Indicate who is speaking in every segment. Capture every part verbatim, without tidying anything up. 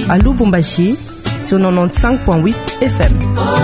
Speaker 1: à Lubumbashi sur quatre-vingt-quinze point huit F M.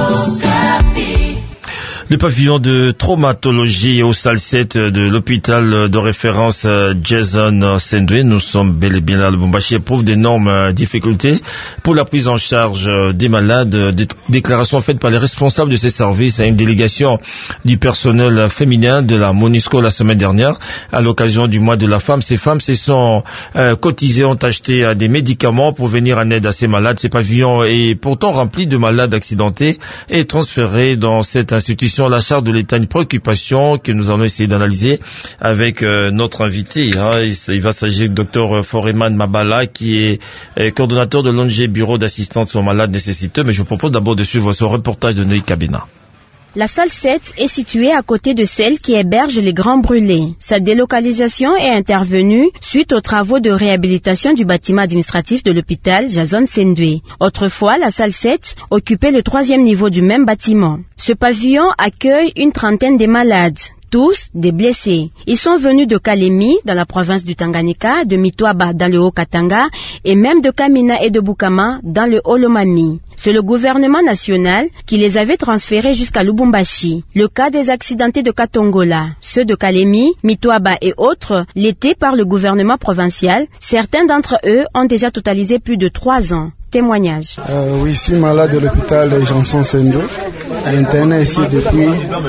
Speaker 2: Le pavillon de traumatologie au salle sept de l'hôpital de référence Jason Sendwe, nous sommes bel et bien là à Lubumbashi, éprouve d'énormes difficultés pour la prise en charge des malades. Des déclarations faites par les responsables de ces services à une délégation du personnel féminin de la MONUSCO la semaine dernière à l'occasion du mois de la femme. Ces femmes se sont euh, cotisées, ont acheté euh, des médicaments pour venir en aide à ces malades. Ce pavillon est pourtant rempli de malades accidentés et transféré dans cette institution. La charge de l'État, une préoccupation que nous allons essayer d'analyser avec euh, notre invité. Hein. Il, il va s'agir du docteur Foreman Mabala, qui est euh, coordonnateur de l'O N G Bureau d'assistance aux malades nécessiteux. Mais je vous propose d'abord de suivre ce reportage de Noé Kabina.
Speaker 3: La salle sept est située à côté de celle qui héberge les Grands Brûlés. Sa délocalisation est intervenue suite aux travaux de réhabilitation du bâtiment administratif de l'hôpital Jason Sendwe. Autrefois, la salle sept occupait le troisième niveau du même bâtiment. Ce pavillon accueille une trentaine de malades, tous des blessés. Ils sont venus de Kalemi, dans la province du Tanganyika, de Mitwaba, dans le Haut-Katanga, et même de Kamina et de Bukama, dans le Haut-Lomami. C'est le gouvernement national qui les avait transférés jusqu'à Lubumbashi. Le cas des accidentés de Katongola, ceux de Kalemi, Mitwaba et autres, l'étaient par le gouvernement provincial. Certains d'entre eux ont déjà totalisé plus de trois ans. Témoignage.
Speaker 4: Euh, oui, je suis malade de l'hôpital Jason Sendwe, interné ici depuis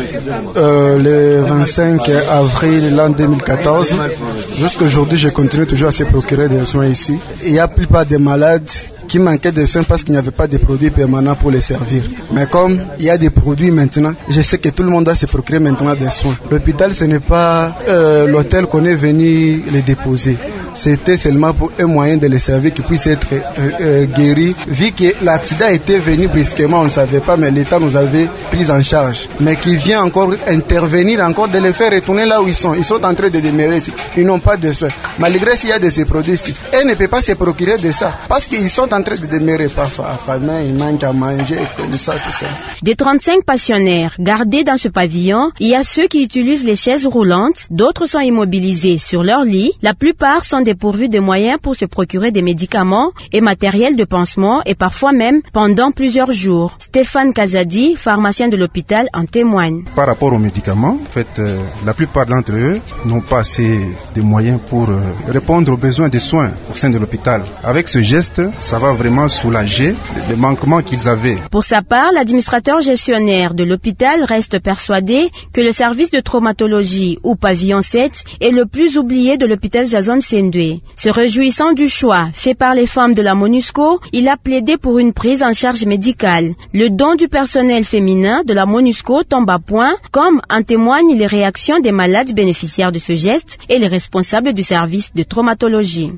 Speaker 4: euh, le vingt-cinq avril l'an deux mille quatorze. Jusqu'à aujourd'hui, je continue toujours à se procurer des soins ici. Il y a la plupart des malades qui manquaient de soins parce qu'il n'y avait pas de produits permanents pour les servir. Mais comme il y a des produits maintenant, je sais que tout le monde doit se procurer maintenant des soins. L'hôpital, ce n'est pas euh, l'hôtel qu'on est venu les déposer. C'était seulement pour un moyen de les servir qui puissent être euh, euh, guéris. Vu que l'accident était venu brusquement, on ne savait pas, mais l'État nous avait pris en charge. Mais qui vient encore intervenir, encore de les faire retourner là où ils sont. Ils sont en train de demeurer ici. Ils n'ont pas de soins. Malgré s'il y a de ces produits ici, elles ne peuvent pas se procurer de ça. Parce qu'ils sont en train de demeurer parfois affamés, ils manquent à manger, comme ça, tout ça.
Speaker 3: Des trente-cinq pensionnaires gardés dans ce pavillon, il y a ceux qui utilisent les chaises roulantes, d'autres sont immobilisés sur leur lit, la plupart sont dépourvus de moyens pour se procurer des médicaments et matériel de pansement et parfois même pendant plusieurs jours. Stéphane Kazadi, pharmacien de l'hôpital, en témoigne.
Speaker 5: Par rapport aux médicaments, en fait, euh, la plupart d'entre eux n'ont pas assez de moyens pour euh, répondre aux besoins des soins au sein de l'hôpital. Avec ce geste, ça va vraiment soulager les manquements qu'ils avaient.
Speaker 3: Pour sa part, l'administrateur gestionnaire de l'hôpital reste persuadé que le service de traumatologie ou pavillon sept est le plus oublié de l'hôpital Jason Sendwe. Se réjouissant du choix fait par les femmes de la MONUSCO, il a plaidé pour une prise en charge médicale. Le don du personnel féminin de la MONUSCO tombe à point, comme en témoignent les réactions des malades bénéficiaires de ce geste et les responsables du service de traumatologie.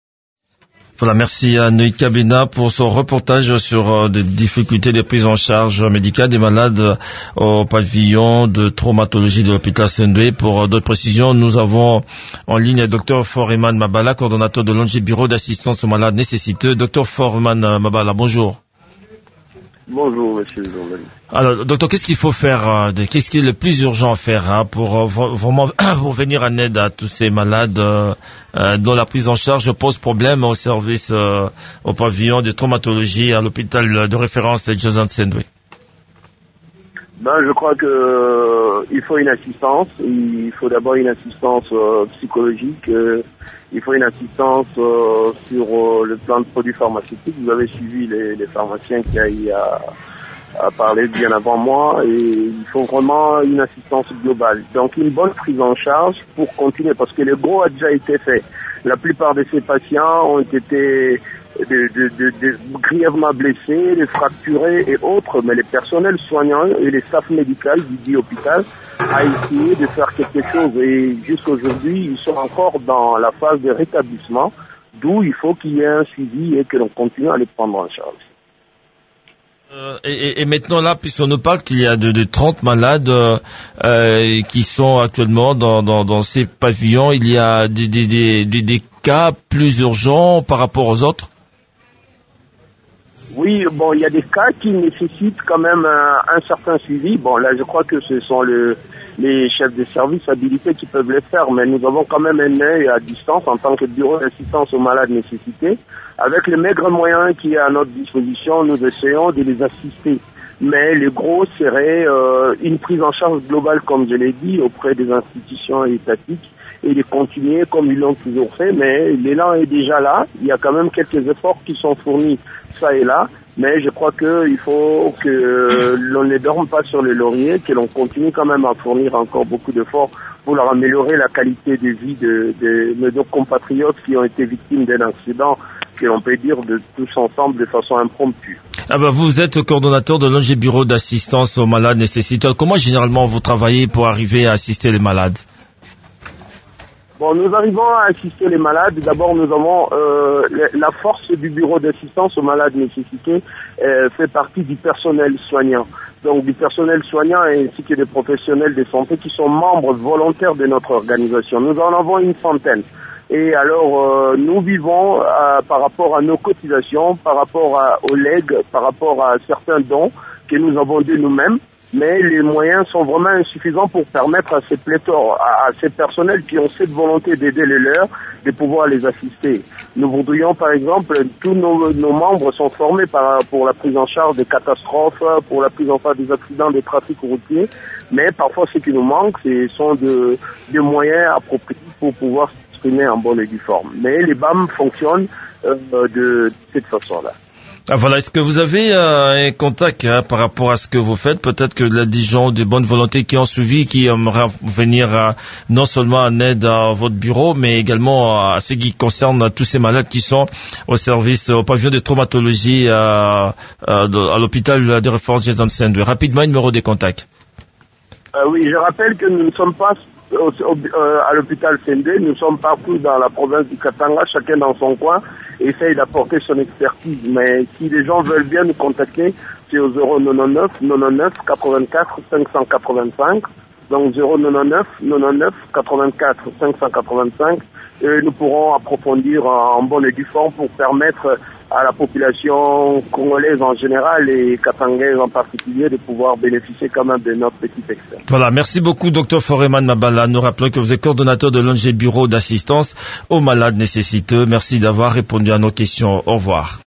Speaker 2: Voilà, merci à Noé Kabena pour son reportage sur euh, des difficultés de prise en charge médicale des malades euh, au pavillon de traumatologie de l'hôpital Sendwe. Pour euh, d'autres précisions, nous avons en ligne le docteur Foreman Mabala, coordonnateur de l'O N G Bureau d'assistance aux malades nécessiteux. docteur Foreman euh, Mabala, bonjour.
Speaker 6: Bonjour, monsieur le journaliste.
Speaker 2: Alors, docteur, qu'est-ce qu'il faut faire, euh, de, qu'est-ce qui est le plus urgent à faire hein, pour euh, vraiment pour venir en aide à tous ces malades euh, euh, dont la prise en charge pose problème au service, euh, au pavillon de traumatologie à l'hôpital de référence de Jason Sendwe?
Speaker 6: Ben, je crois que euh, il faut une assistance. Il faut d'abord une assistance euh, psychologique. Euh, il faut une assistance euh, sur euh, le plan de produits pharmaceutiques. Vous avez suivi les, les pharmaciens qui a eu à, à parler bien avant moi. Et il faut vraiment une assistance globale. Donc une bonne prise en charge pour continuer, parce que le gros a déjà été fait. La plupart de ces patients ont été De, de, de, de grièvement blessés, de fracturés et autres, mais les personnels soignants et les staffs médicaux du dit hôpital a essayé de faire quelque chose et jusqu'aujourd'hui ils sont encore dans la phase de rétablissement, d'où il faut qu'il y ait un suivi et que l'on continue à les prendre en charge.
Speaker 2: Euh, et, et maintenant là, puisqu'on nous parle qu'il y a de, de trente malades euh, qui sont actuellement dans, dans, dans ces pavillons, il y a des, des, des, des, des cas plus urgents par rapport aux autres?
Speaker 6: Oui, bon, il y a des cas qui nécessitent quand même un, un certain suivi. Bon, là, je crois que ce sont le, les chefs de service habilités qui peuvent les faire, mais nous avons quand même un œil à distance en tant que bureau d'assistance aux malades nécessités. Avec les maigres moyens qui est à notre disposition, nous essayons de les assister. Mais le gros serait euh, une prise en charge globale, comme je l'ai dit, auprès des institutions étatiques et de continuer comme ils l'ont toujours fait. Mais l'élan est déjà là. Il y a quand même quelques efforts qui sont fournis ça et là. Mais je crois qu'il faut que l'on ne dorme pas sur les lauriers, que l'on continue quand même à fournir encore beaucoup d'efforts pour leur améliorer la qualité de vie de, de, de nos compatriotes qui ont été victimes d'un accident, que l'on peut dire de tous ensemble de façon impromptue.
Speaker 2: Ah ben, vous êtes coordonnateur de l'O N G Bureau d'assistance aux malades nécessiteux. Comment généralement vous travaillez pour arriver à assister les malades?
Speaker 6: Bon, nous arrivons à assister les malades. D'abord, nous avons euh, la force du bureau d'assistance aux malades nécessités euh, fait partie du personnel soignant. Donc, du personnel soignant ainsi que des professionnels de santé qui sont membres volontaires de notre organisation. Nous en avons une centaine. Et alors, euh, nous vivons euh, par rapport à nos cotisations, par rapport à, aux legs, par rapport à certains dons que nous avons de nous-mêmes. Mais les moyens sont vraiment insuffisants pour permettre à ces pléthores, à, à ces personnels qui ont cette volonté d'aider les leurs, de pouvoir les assister. Nous voudrions, par exemple, tous nos, nos membres sont formés par, pour la prise en charge des catastrophes, pour la prise en charge des accidents de trafic routier, mais parfois ce qui nous manque, ce sont de, de moyens appropriés pour pouvoir s'exprimer en bonne et due forme. Mais les B A M fonctionnent euh, de cette façon-là.
Speaker 2: Ah, voilà, est-ce que vous avez euh, un contact hein, par rapport à ce que vous faites? Peut-être que les gens de bonne volonté qui ont suivi, qui aimeraient venir euh, non seulement en aide à votre bureau, mais également à ce qui concerne tous ces malades qui sont au service, au pavillon de traumatologie euh, euh, à l'hôpital de référence Jason Sendwe. Rapidement, un numéro de contact.
Speaker 6: Euh, oui, je rappelle que nous ne sommes pas au, au, euh, à l'hôpital Sendwe, nous sommes partout dans la province du Katanga, chacun dans son coin, et essaye d'apporter son expertise. Mais si les gens veulent bien nous contacter, c'est au zéro neuf neuf quatre-vingt-quatre cinq cent quatre-vingt-cinq, donc zéro neuf neuf quatre-vingt-quatre cinq cent quatre-vingt-cinq, et nous pourrons approfondir en bonne et due forme pour permettre à la population congolaise en général et katangaise en particulier de pouvoir bénéficier quand même de notre petit expert.
Speaker 2: Voilà, merci beaucoup docteur Foreman Mabala. Nous rappelons que vous êtes coordonnateur de l'O N G Bureau d'assistance aux malades nécessiteux. Merci d'avoir répondu à nos questions. Au revoir.